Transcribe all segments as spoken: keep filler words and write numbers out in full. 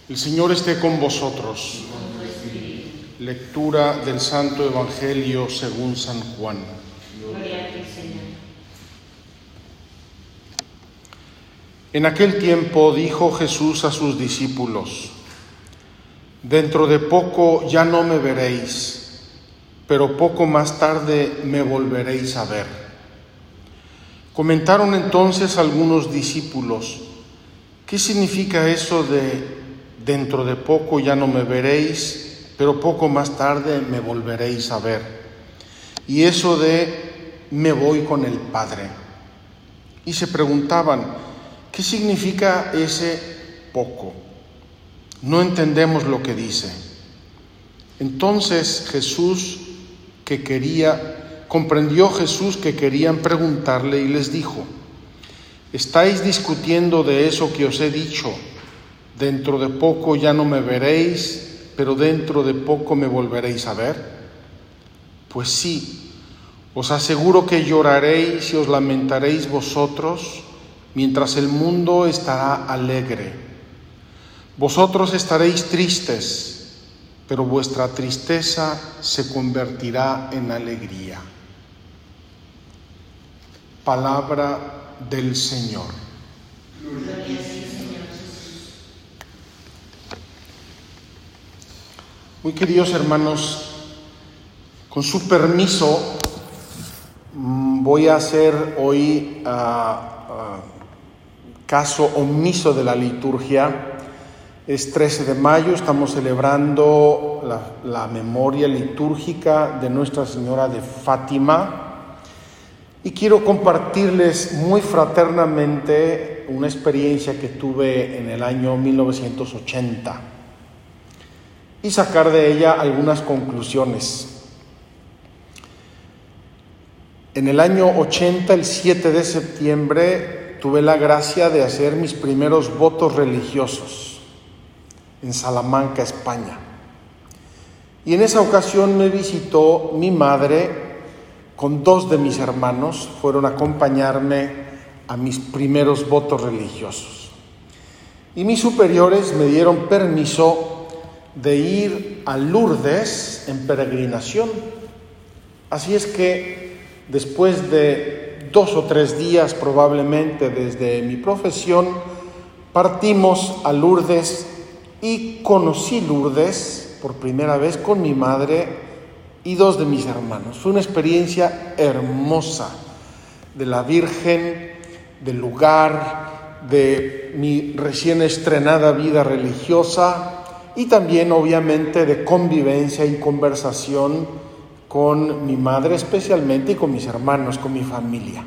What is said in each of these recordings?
El Señor esté con vosotros. Lectura del Santo Evangelio según San Juan. Gloria a ti, Señor. En aquel tiempo dijo Jesús a sus discípulos: Dentro de poco ya no me veréis, pero poco más tarde me volveréis a ver. Comentaron entonces algunos discípulos: ¿qué significa eso de dentro de poco ya no me veréis, pero poco más tarde me volveréis a ver? Y eso de me voy con el Padre. Y se preguntaban: ¿qué significa ese poco? No entendemos lo que dice. Entonces Jesús, que quería, comprendió Jesús que querían preguntarle y les dijo: ¿estáis discutiendo de eso que os he dicho? Dentro de poco ya no me veréis, pero dentro de poco me volveréis a ver. Pues sí, os aseguro que lloraréis y os lamentaréis vosotros, mientras el mundo estará alegre. Vosotros estaréis tristes, pero vuestra tristeza se convertirá en alegría. Palabra del Señor. Gloria a ti, Señor. Muy queridos hermanos, con su permiso, voy a hacer hoy uh, uh, caso omiso de la liturgia. Es trece de mayo, estamos celebrando la, la memoria litúrgica de Nuestra Señora de Fátima y quiero compartirles muy fraternamente una experiencia que tuve en el año mil novecientos ochenta y sacar de ella algunas conclusiones. En el año ochenta, el siete de septiembre, tuve la gracia de hacer mis primeros votos religiosos en Salamanca, España. Y en esa ocasión me visitó mi madre con dos de mis hermanos, fueron a acompañarme a mis primeros votos religiosos. Y mis superiores me dieron permiso de ir a Lourdes en peregrinación. Así es que después de dos o tres días probablemente desde mi profesión, partimos a Lourdes y conocí Lourdes por primera vez con mi madre y dos de mis hermanos. Fue una experiencia hermosa de la Virgen, del lugar, de mi recién estrenada vida religiosa y también obviamente de convivencia y conversación con mi madre especialmente y con mis hermanos, con mi familia.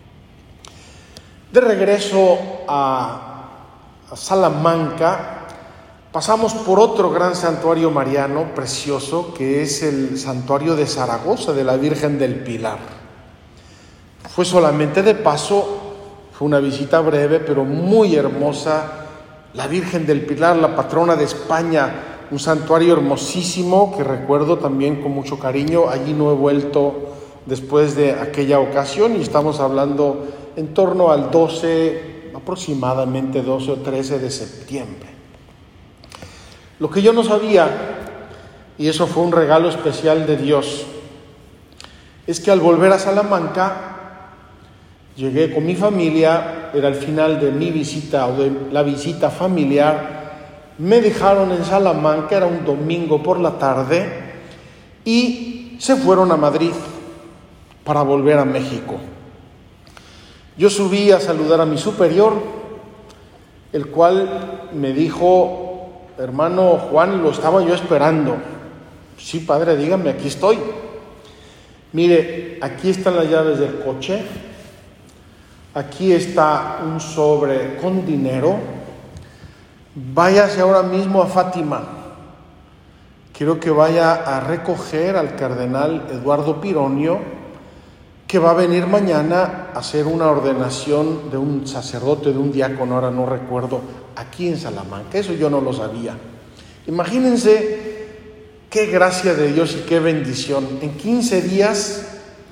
De regreso a, a Salamanca, pasamos por otro gran santuario mariano precioso, que es el santuario de Zaragoza, de la Virgen del Pilar. Fue solamente de paso, fue una visita breve, pero muy hermosa. La Virgen del Pilar, la patrona de España, un santuario hermosísimo que recuerdo también con mucho cariño. Allí no he vuelto después de aquella ocasión y estamos hablando en torno al doce, aproximadamente doce o trece de septiembre. Lo que yo no sabía, y eso fue un regalo especial de Dios, es que al volver a Salamanca, llegué con mi familia, era el final de mi visita o de la visita familiar, me dejaron en Salamanca, era un domingo por la tarde, y se fueron a Madrid para volver a México. Yo subí a saludar a mi superior, el cual me dijo: hermano Juan, lo estaba yo esperando. Sí, padre, dígame, aquí estoy. Mire, aquí están las llaves del coche, aquí está un sobre con dinero, váyase ahora mismo a Fátima. Quiero que vaya a recoger al cardenal Eduardo Pironio, que va a venir mañana a hacer una ordenación de un sacerdote, de un diácono, ahora no recuerdo, aquí en Salamanca. Eso yo no lo sabía. Imagínense qué gracia de Dios y qué bendición. En quince días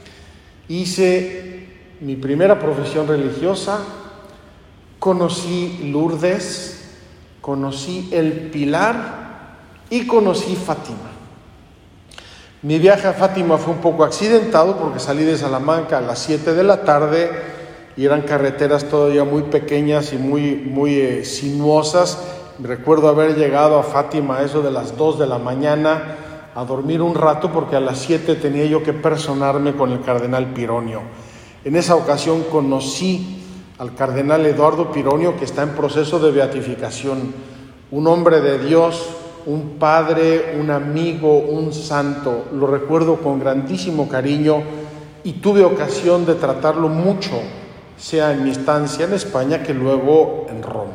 hice mi primera profesión religiosa, conocí Lourdes, conocí el Pilar y conocí Fátima. Mi viaje a Fátima fue un poco accidentado porque salí de Salamanca a las siete de la tarde y eran carreteras todavía muy pequeñas y muy, muy eh, sinuosas. Recuerdo haber llegado a Fátima a eso de las dos de la mañana a dormir un rato porque a las siete tenía yo que personarme con el cardenal Pironio. En esa ocasión conocí al cardenal Eduardo Pironio, que está en proceso de beatificación, un hombre de Dios, un padre, un amigo, un santo. Lo recuerdo con grandísimo cariño y tuve ocasión de tratarlo mucho, sea en mi estancia en España que luego en Roma.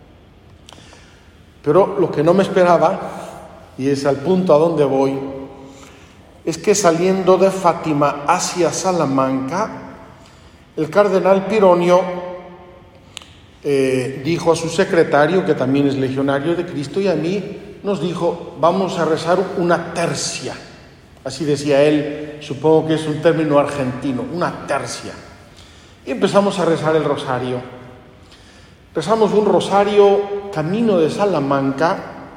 Pero lo que no me esperaba, y es al punto a donde voy, es que saliendo de Fátima hacia Salamanca, el cardenal Pironio eh, dijo a su secretario, que también es legionario de Cristo, y a mí, nos dijo, vamos a rezar una tercia. Así decía él, supongo que es un término argentino, una tercia. Y empezamos a rezar el rosario. Rezamos un rosario camino de Salamanca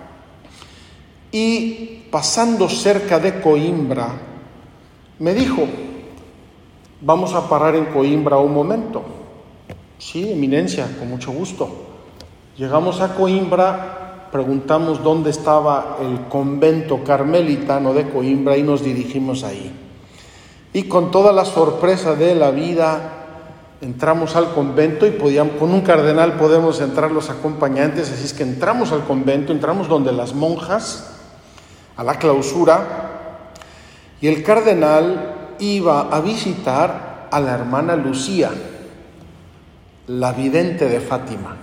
y pasando cerca de Coimbra, me dijo, vamos a parar en Coimbra un momento. Sí, eminencia, con mucho gusto. Llegamos a Coimbra, preguntamos dónde estaba el convento carmelitano de Coimbra y nos dirigimos ahí. Y con toda la sorpresa de la vida, entramos al convento y podíamos, con un cardenal podemos entrar los acompañantes, así es que entramos al convento, entramos donde las monjas, a la clausura, y el cardenal iba a visitar a la hermana Lucía, la vidente de Fátima.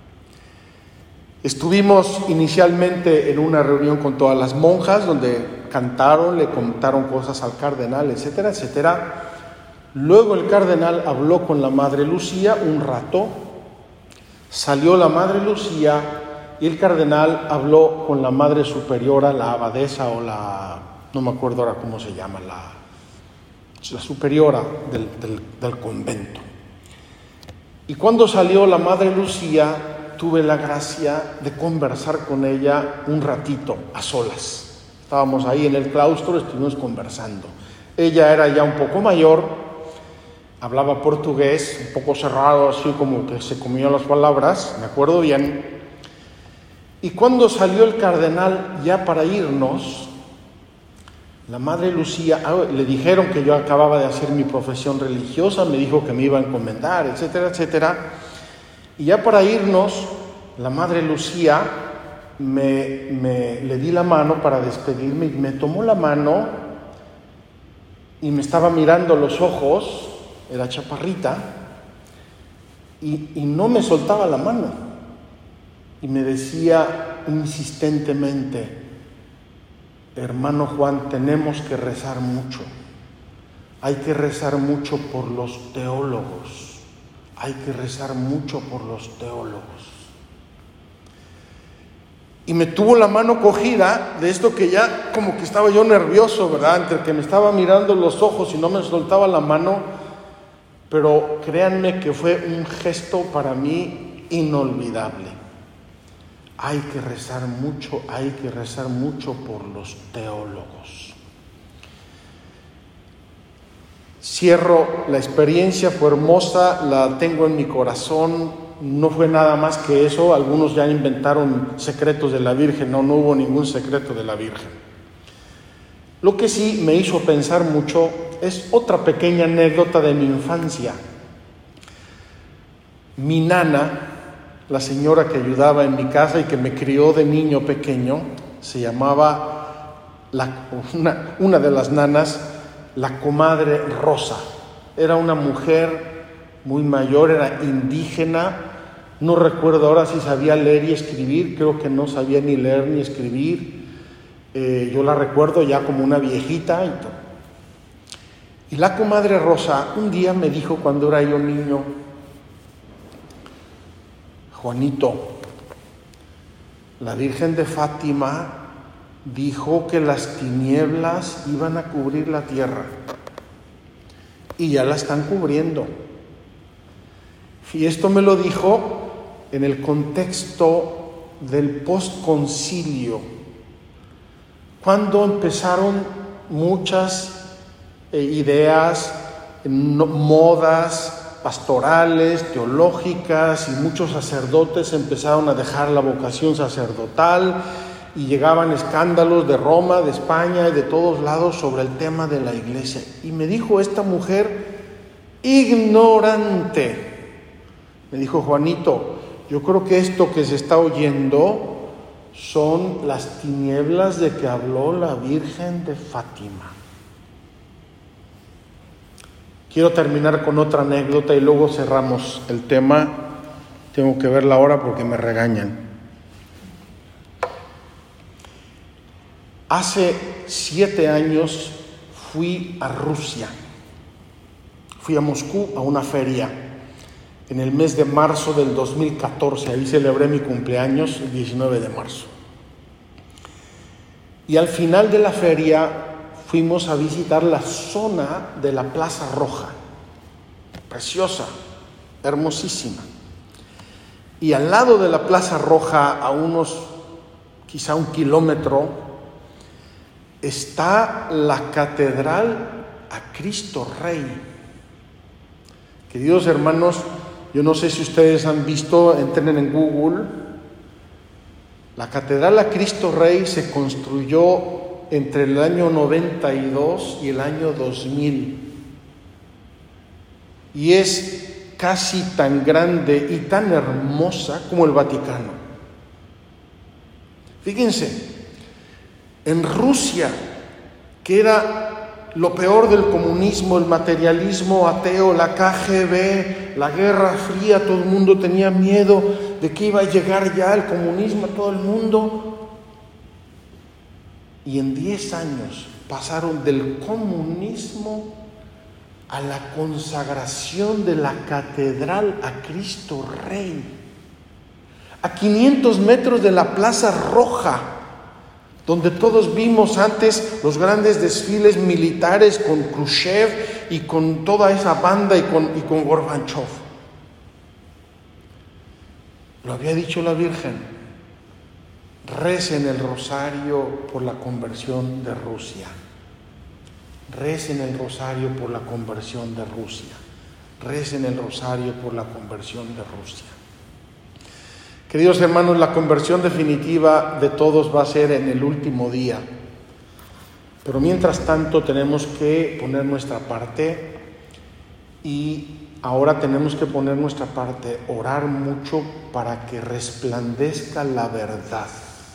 Estuvimos inicialmente en una reunión con todas las monjas, donde cantaron, le contaron cosas al cardenal, etcétera, etcétera. Luego el cardenal habló con la madre Lucía un rato, salió la madre Lucía y el cardenal habló con la madre superiora, la abadesa o la, no me acuerdo ahora cómo se llama, la, la superiora del, del, del convento. Y cuando salió la madre Lucía, tuve la gracia de conversar con ella un ratito, a solas. Estábamos ahí en el claustro, estuvimos conversando. Ella era ya un poco mayor, hablaba portugués, un poco cerrado, así como que se comían las palabras, me acuerdo bien. Y cuando salió el cardenal ya para irnos, la madre Lucía, le dijeron que yo acababa de hacer mi profesión religiosa, me dijo que me iba a encomendar, etcétera, etcétera. Y ya para irnos, la madre Lucía me, me, le di la mano para despedirme y me tomó la mano y me estaba mirando los ojos, era chaparrita, y, y no me soltaba la mano. Y me decía insistentemente, hermano Juan, tenemos que rezar mucho. Hay que rezar mucho por los teólogos. Hay que rezar mucho por los teólogos. Y me tuvo la mano cogida de esto que ya como que estaba yo nervioso, ¿verdad? Entre que me estaba mirando los ojos y no me soltaba la mano. Pero créanme que fue un gesto para mí inolvidable. Hay que rezar mucho, hay que rezar mucho por los teólogos. Cierro, la experiencia fue hermosa, la tengo en mi corazón, no fue nada más que eso. Algunos ya inventaron secretos de la Virgen, no, no hubo ningún secreto de la Virgen. Lo que sí me hizo pensar mucho es otra pequeña anécdota de mi infancia. Mi nana, la señora que ayudaba en mi casa y que me crió de niño pequeño, se llamaba, la, una, una de las nanas, la comadre Rosa. Era una mujer muy mayor, era indígena, no recuerdo ahora si sabía leer y escribir, creo que no sabía ni leer ni escribir. Eh, yo la recuerdo ya como una viejita y todo. Y la comadre Rosa un día me dijo cuando era yo niño, Juanito, la Virgen de Fátima dijo que las tinieblas iban a cubrir la tierra y ya la están cubriendo. Y esto me lo dijo en el contexto del postconcilio, cuando empezaron muchas eh, ideas, no, modas pastorales, teológicas, y muchos sacerdotes empezaron a dejar la vocación sacerdotal, y llegaban escándalos de Roma, de España y de todos lados sobre el tema de la iglesia. Y me dijo esta mujer ignorante, me dijo: Juanito, yo creo que esto que se está oyendo son las tinieblas de que habló la Virgen de Fátima. Quiero terminar con otra anécdota y luego cerramos el tema. Tengo que ver la hora porque me regañan. Hace siete años fui a Rusia. Fui a Moscú a una feria en el mes de marzo del dos mil catorce. Ahí celebré mi cumpleaños el diecinueve de marzo. Y al final de la feria fuimos a visitar la zona de la Plaza Roja. Preciosa, hermosísima. Y al lado de la Plaza Roja, a unos quizá un kilómetro, está la Catedral a Cristo Rey. Queridos hermanos, yo no sé si ustedes han visto, entren en Google. La Catedral a Cristo Rey se construyó entre el año noventa y dos y el año dos mil. Y es casi tan grande y tan hermosa como el Vaticano. Fíjense, en Rusia, que era lo peor del comunismo, el materialismo ateo, la K G B, la Guerra Fría, todo el mundo tenía miedo de que iba a llegar ya el comunismo a todo el mundo. Y en diez años pasaron del comunismo a la consagración de la Catedral a Cristo Rey, a quinientos metros de la Plaza Roja, donde todos vimos antes los grandes desfiles militares con Khrushchev y con toda esa banda y con, y con Gorbachev. Lo había dicho la Virgen: recen el rosario por la conversión de Rusia. Recen el rosario por la conversión de Rusia. Recen el rosario por la conversión de Rusia. Queridos hermanos, la conversión definitiva de todos va a ser en el último día. Pero mientras tanto tenemos que poner nuestra parte, y ahora tenemos que poner nuestra parte, orar mucho para que resplandezca la verdad.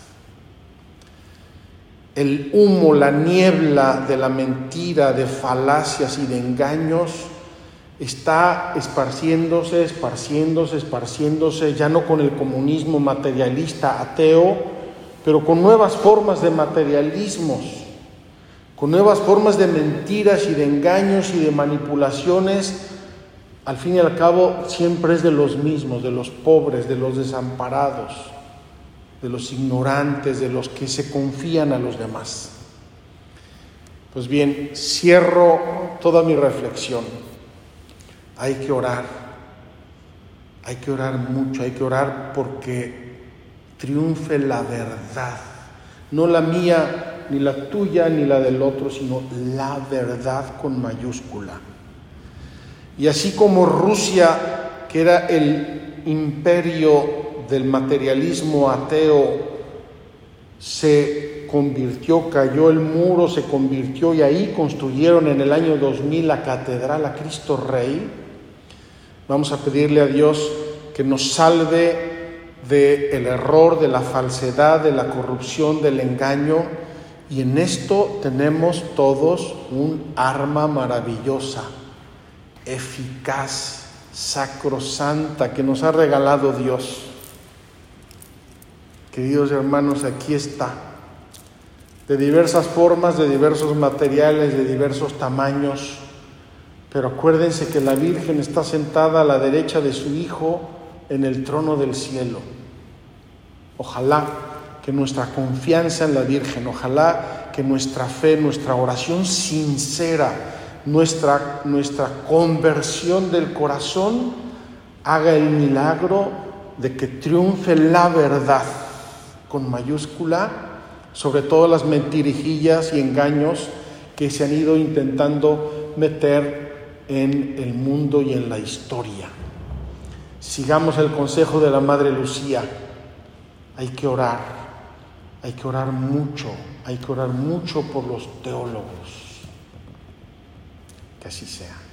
El humo, la niebla de la mentira, de falacias y de engaños está esparciéndose, esparciéndose, esparciéndose, ya no con el comunismo materialista, ateo, pero con nuevas formas de materialismos, con nuevas formas de mentiras y de engaños y de manipulaciones. Al fin y al cabo, siempre es de los mismos, de los pobres, de los desamparados, de los ignorantes, de los que se confían a los demás. Pues bien, cierro toda mi reflexión. Hay que orar, hay que orar mucho, hay que orar porque triunfe la verdad, no la mía, ni la tuya, ni la del otro, sino la verdad con mayúscula. Y así como Rusia, que era el imperio del materialismo ateo, se convirtió, cayó el muro, se convirtió, y ahí construyeron en el año dos mil la Catedral a Cristo Rey. Vamos a pedirle a Dios que nos salve del error, de la falsedad, de la corrupción, del engaño, y en esto tenemos todos un arma maravillosa, eficaz, sacrosanta, que nos ha regalado Dios. Queridos hermanos, aquí está, de diversas formas, de diversos materiales, de diversos tamaños, pero acuérdense que la Virgen está sentada a la derecha de su Hijo en el trono del cielo. Ojalá que nuestra confianza en la Virgen, ojalá que nuestra fe, nuestra oración sincera, nuestra, nuestra conversión del corazón haga el milagro de que triunfe la verdad, con mayúscula, sobre todas las mentirijillas y engaños que se han ido intentando meter en el mundo y en la historia. Sigamos el consejo de la Madre Lucía. Hay que orar, hay que orar mucho, hay que orar mucho por los teólogos. Que así sea.